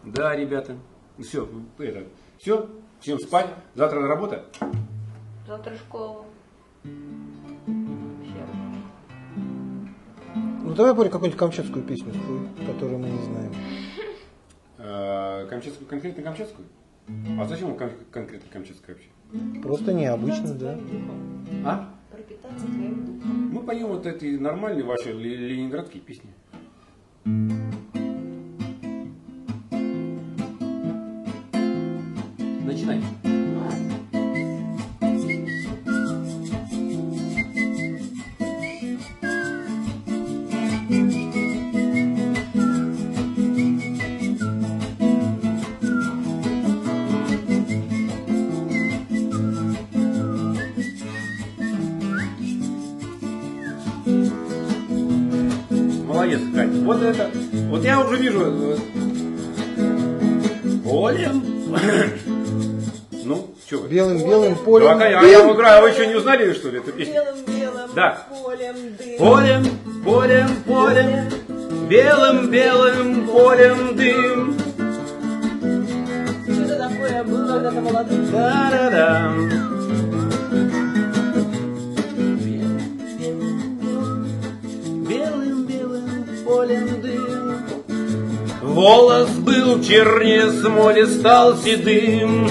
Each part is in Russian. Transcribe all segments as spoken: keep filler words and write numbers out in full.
Да, ребята. Все, это, все, всем спать. Завтра на работа. Завтра школа. Ну давай, Боря, какую-нибудь камчатскую песню спой, которую мы не знаем. А, камчатскую, конкретно камчатскую? А зачем кон конкретно камчатская вообще? Просто необычно, да. А? Пропитаться твоим духом. Мы поем вот эти нормальные ваши ленинградские песни. Начинай. Молодец, Кать. Вот это. Вот я уже вижу. Полем. Ну, что вы? Белым-белым полем. Ну, а я, а я играю, а вы еще не узнали, что ли, эту песню? Белым-белым Да. полем дым. Полем, полем, полем, белым-белым полем дым. Что-то такое было когда-то молодым. Да-да-да. Белым-белым полем дым. Волос был чернее смоли, стал седым.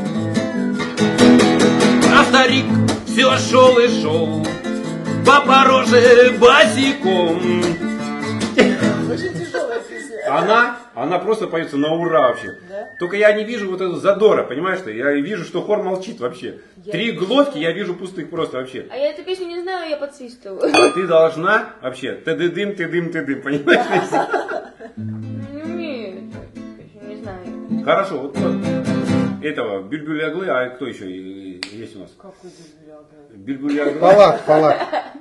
А старик все шел и шел по пороже босиком. Очень тяжелая песня. Она, она просто поется на ура вообще. Да? Только я не вижу вот этого задора, понимаешь что? Я вижу, что хор молчит вообще. Я Три не глотки я вижу пустых просто вообще. А я эту песню не знаю, я подсвистываю. А ты должна вообще ты-ды-дым, ты-дым, ты-дым, понимаешь? Не умею. Еще не знаю. Хорошо, вот, вот этого Бюльбюль-Оглы, а кто еще есть у нас? Какой ты Бюльбюль-Оглы. Палак, палак.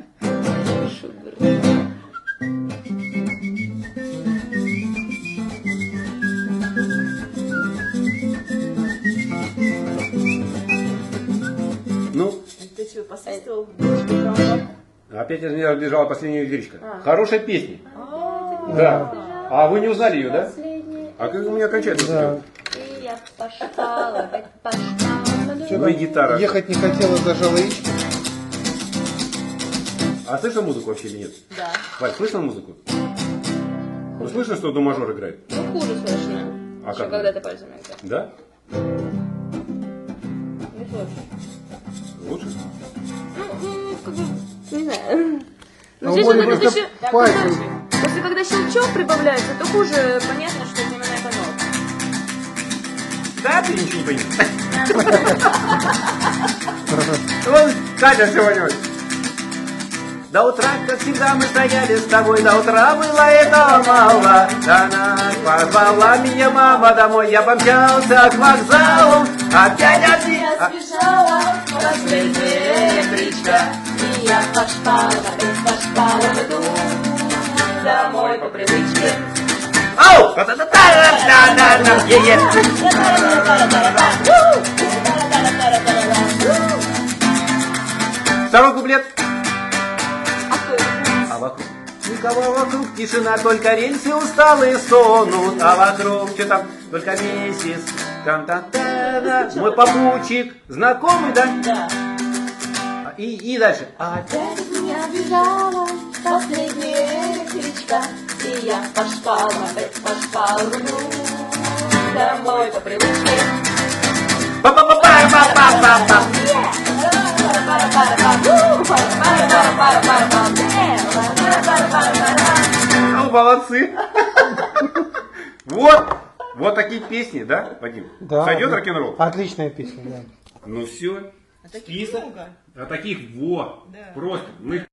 Ну, Ты что, посвистывал? опять из меня бежала последняя ветричка. А. Хорошая песня. А, Да. А вы не узнали ее, да? последняя. А как у меня кончается? Да. И я пошла, опять пошла. Что Ну и там, гитара. Ехать не хотела, зажала яичко. А слышно музыку вообще или нет? Да. Валь, слышно музыку? Ну слышно, что до мажор играет? Ну, хуже слышно. А Еще как? когда ты пальцем играешь. Да? Не слышно. Лучше? Ну, ну, как бы, не знаю. А Но у здесь Боли вот просто просто еще... пальцы. Если когда щелчок прибавляется, то хуже понятно, что это именно эта нота. Да, ты ничего не понимаешь. Вон Катя сегодня. До утра, как всегда, мы стояли с тобой. До утра было этого мало. Она позвала меня мама домой. Я помчался к вокзалу. Опять один. Я сбежала, последняя электричка, и я пошла, опять пошла, иду домой по привычке. Ау! Та-та-та-та-та-та-та! Е-е! Второй куплет. А вокруг никого вокруг, тишина, только рельсы усталые стонут. А вокруг, что там, только месяц. Там-та-та-та. Мой попутчик, знакомый, да? Да. И, и дальше. Опять меня бежала последняя электричка, и я пошла, опять пошла, иду домой по привычке. Па-па-па-па-па-па-па. Ну, молодцы. Вот, вот такие песни, да, Вадим? Да. Сойдет рок-н-ролл? Отличная песня, да. Ну все. А таких много. А таких во. Да. Просто. Мы